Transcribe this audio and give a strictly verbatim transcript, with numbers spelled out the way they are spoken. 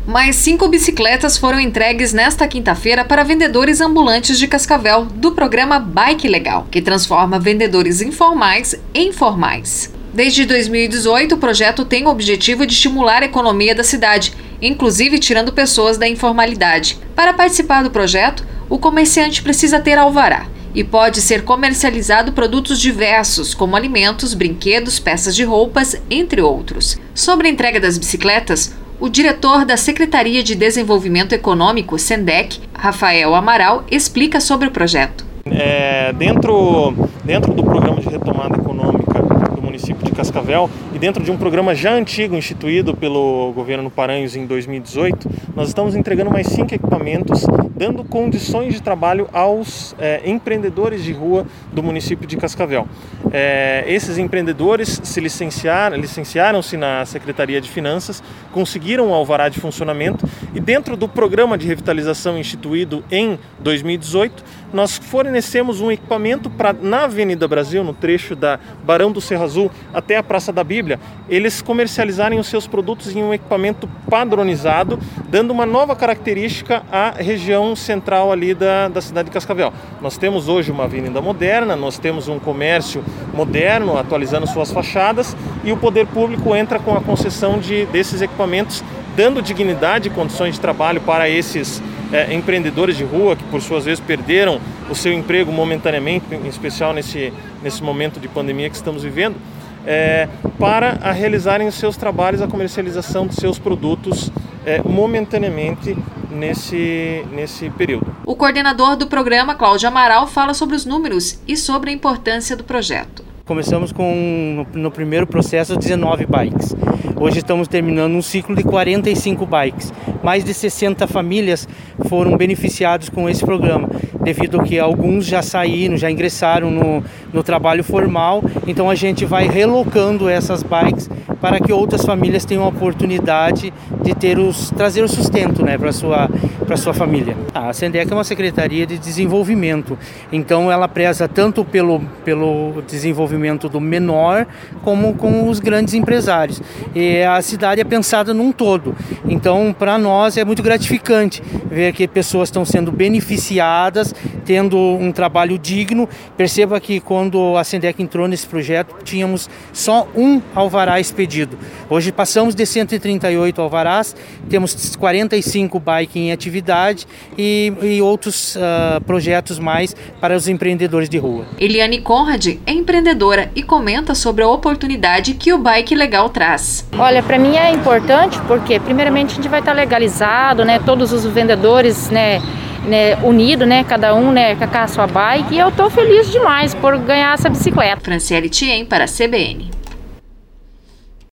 Mais cinco bicicletas foram entregues nesta quinta-feira para vendedores ambulantes de Cascavel, do programa Bike Legal, que transforma vendedores informais em formais. Desde dois mil e dezoito, o projeto tem o objetivo de estimular a economia da cidade, inclusive tirando pessoas da informalidade. Para participar do projeto, o comerciante precisa ter alvará e pode ser comercializado produtos diversos, como alimentos, brinquedos, peças de roupas, entre outros. Sobre a entrega das bicicletas, o diretor da Secretaria de Desenvolvimento Econômico, SENDEC, Rafael Amaral, explica sobre o projeto. É, dentro, dentro do programa de retomada econômica do município de Cascavel e dentro de um programa já antigo instituído pelo governo Paranhos em dois mil e dezoito, nós estamos entregando mais cinco equipamentos, dando condições de trabalho aos é, empreendedores de rua do município de Cascavel. É, esses empreendedores se licenciaram, licenciaram-se na Secretaria de Finanças, conseguiram o alvará de funcionamento e dentro do programa de revitalização instituído em dois mil e dezoito, nós fornecemos um equipamento para, na Avenida Brasil, no trecho da Barão do Cerro Azul até a Praça da Bíblia, eles comercializarem os seus produtos em um equipamento padronizado, dando uma nova característica à região central ali da, da cidade de Cascavel. Nós temos hoje uma avenida moderna, nós temos um comércio moderno, atualizando suas fachadas, e o poder público entra com a concessão de, desses equipamentos, dando dignidade e condições de trabalho para esses é, empreendedores de rua que por suas vezes perderam o seu emprego momentaneamente, em especial nesse, nesse momento de pandemia que estamos vivendo, é, para a realizarem os seus trabalhos, a comercialização de seus produtos é, momentaneamente nesse, nesse período. O coordenador do programa, Cláudio Amaral, fala sobre os números e sobre a importância do projeto. Começamos com, no, no primeiro processo, dezenove bikes. Hoje estamos terminando um ciclo de quarenta e cinco bikes. Mais de sessenta famílias foram beneficiadas com esse programa, devido a que alguns já saíram, já ingressaram no, no trabalho formal. Então a gente vai relocando essas bikes para que outras famílias tenham a oportunidade de ter os, trazer o sustento, né, para a sua, para a sua família. A SENDEC é uma secretaria de desenvolvimento, então ela preza tanto pelo, pelo desenvolvimento do menor como com os grandes empresários. E a cidade é pensada num todo, então para nós é muito gratificante ver que pessoas estão sendo beneficiadas, tendo um trabalho digno. Perceba que quando a SENDEC entrou nesse projeto, tínhamos só um alvará expedido. Hoje passamos de cento e trinta e oito alvarás, temos quarenta e cinco bikes em atividade e, e outros uh, projetos mais para os empreendedores de rua. Eliane Conrad é empreendedora e comenta sobre a oportunidade que o Bike Legal traz. Olha, para mim é importante porque primeiramente a gente vai estar legalizado, né, todos os vendedores, né, né, unidos, né, cada um, né, com a sua bike, e eu estou feliz demais por ganhar essa bicicleta. Franciele Thiem para a C B N.